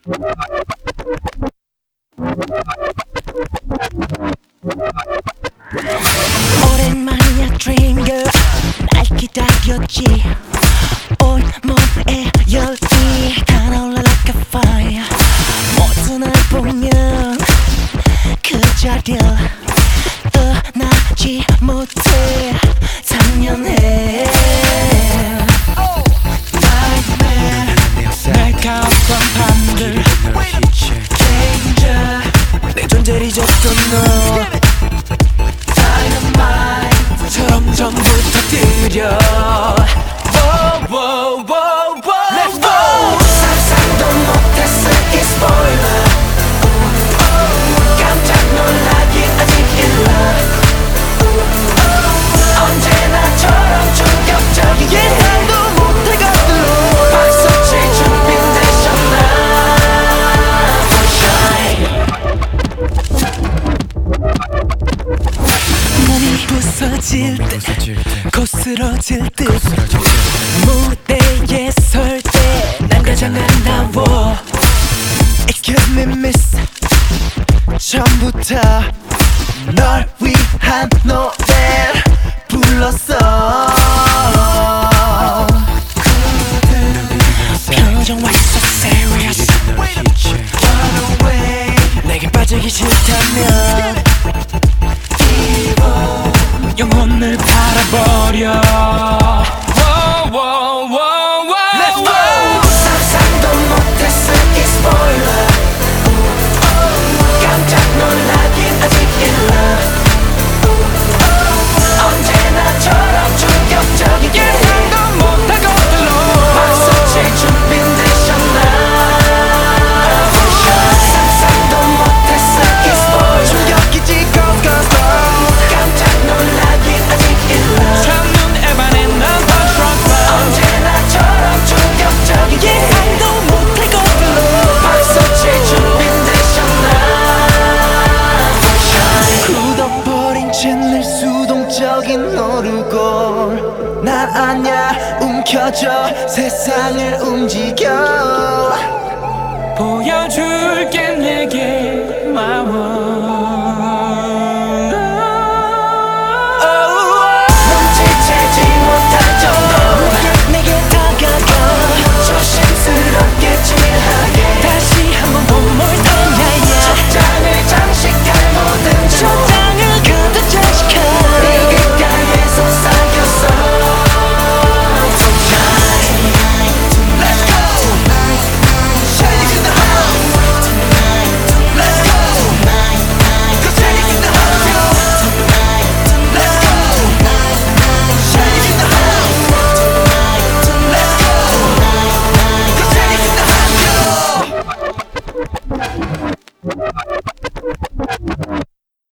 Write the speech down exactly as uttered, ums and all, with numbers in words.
오랜만이야 dream girl 날 기다렸지 온몸에 열이 타올라 like a fire 모든 날 보면 그 자리를 떠나지 못해 당연해 날카롭던 밤들 Danger 내 존재를 잊었던 너 처럼 전부터 느려 Wow, wow, wow, wow. Let's go! 상상도 못했어 이 spoiler 깜짝 놀라긴 아직 일러 언제나처럼 충격적인 예상도 못할 것들로 박수칠 준비되셨나 몸이 부서질 때 거스러질 듯 무대에 설 때 난 가장 아름다워 Excuse me miss 처음부터 널 위한 노래를 불렀어 표정 why so serious Run away 내게 빠지기 싫다면 영혼을 바라버려 wow, wow, wow, wow. Let's go! 상상도 못했어 이 spoiler 깜짝 놀라긴 아직 일러 언제나처럼 충격적인 예상도 못할 것들로 박수칠 준비되셨나 상상도 못했어 이 spoiler 충격이지 go go go 깜짝 놀라긴 아직 일러 첫눈 에반엔 넌 더 strong 언제나처럼 충격적인 예상도 못할 것들로 박수칠 준비되셨나 굳어버린 채널 수동적인 오르골 난 아냐 움켜져 세상을 움직여